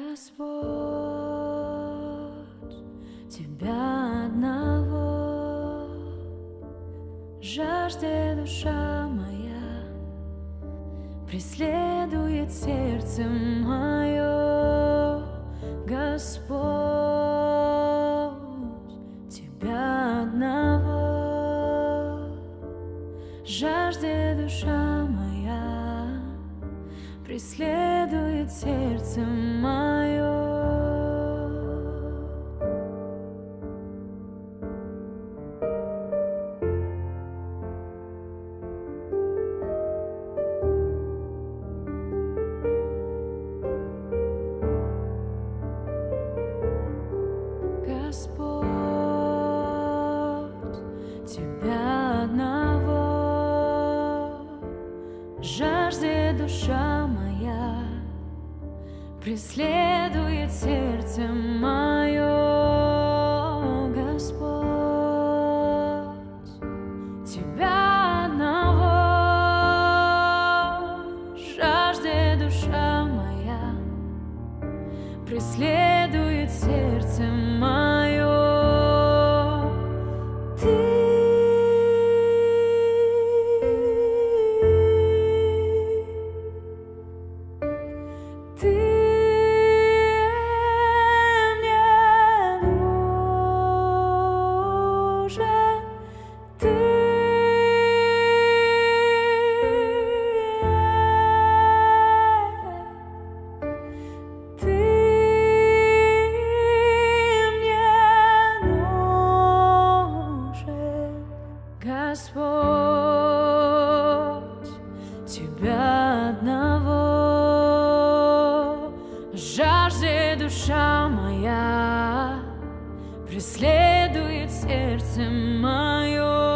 Господь, Тебя одного жаждет душа моя, преследует сердце мое. Господь, Тебя одного жаждет душа моя, преследует сердце мое. Господь, Тебя одного жаждет душа моя, преследует сердце мое. Господь, Тебя одного жаждет душа моя, преследует сердце мое. Ты мне нужен, Ты мне нужен, Господь, Тебя одного жаждет душа моя, преследует сердце мое.